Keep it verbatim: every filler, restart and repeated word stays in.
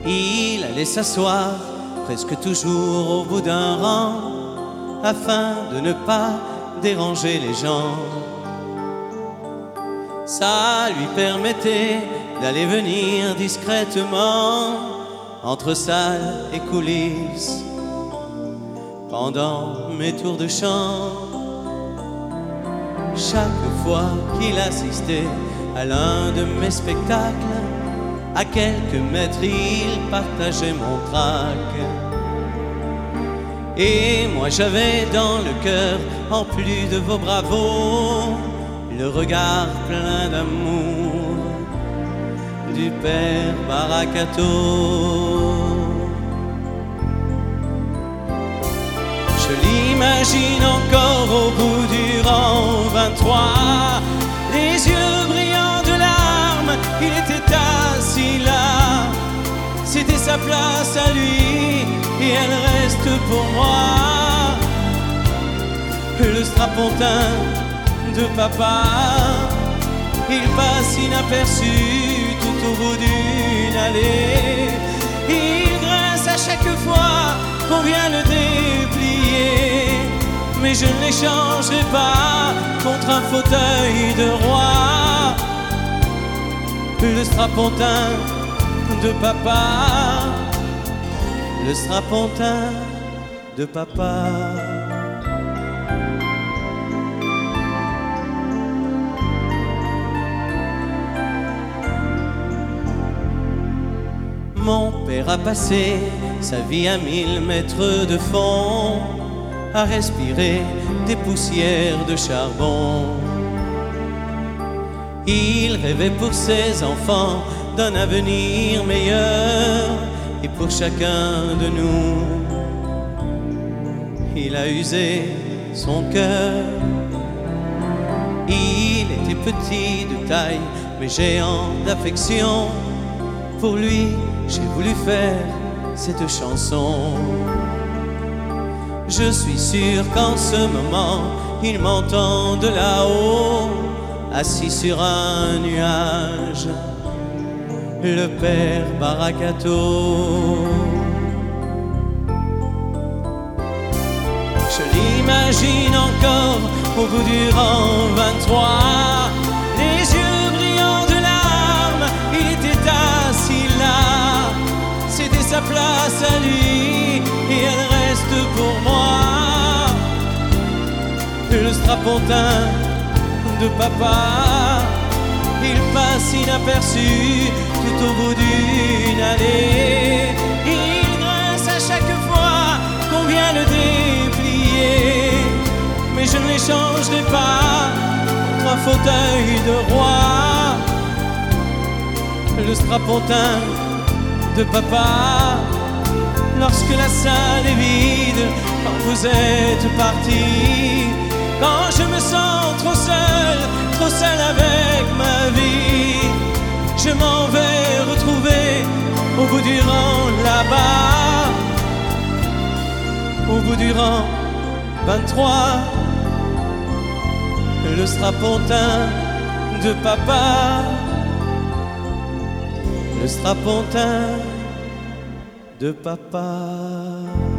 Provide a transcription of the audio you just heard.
Il allait s'asseoir presque toujours au bout d'un rang afin de ne pas déranger les gens. Ça lui permettait d'aller venir discrètement entre salle et coulisses pendant mes tours de chant. Chaque fois qu'il assistait à l'un de mes spectacles, à quelques mètres il partageait mon trac. Et moi j'avais dans le cœur, en plus de vos bravos, le regard plein d'amour du père Baracato. Je l'imagine encore au bout du rang vingt-trois, les yeux brillants de larmes, il était assis là. C'était sa place à lui et elle reste pour moi. Le strapontin de papa, il passe inaperçu tout au bout d'une allée. Il grince à chaque fois qu'on vient le déplier, mais je ne l'échangerai pas contre un fauteuil de roi. Le strapontin de papa, le strapontin de papa. Mon père a passé sa vie à mille mètres de fond, à respirer des poussières de charbon. Il rêvait pour ses enfants d'un avenir meilleur, et pour chacun de nous, il a usé son cœur. Il était petit de taille, mais géant d'affection. Pour lui, j'ai voulu faire cette chanson. Je suis sûr qu'en ce moment, il m'entend de là-haut, assis sur un nuage, le père Baracato. Je l'imagine encore au bout du rang vingt-trois, les yeux brillants de larmes, il était assis là. C'était sa place à lui et elle reste pour moi. Le strapontin de papa, il passe inaperçu tout au bout d'une allée. Il grince à chaque fois qu'on vient le déplier, mais je ne l'échangerai pas contre un fauteuil de roi. Le strapontin de papa, lorsque la salle est vide, quand vous êtes parti, quand je me sens trop seul, trop seul avec ma vie, je m'en vais retrouver au bout du rang là-bas, au bout du rang vingt-trois, le strapontin de papa, le strapontin de papa.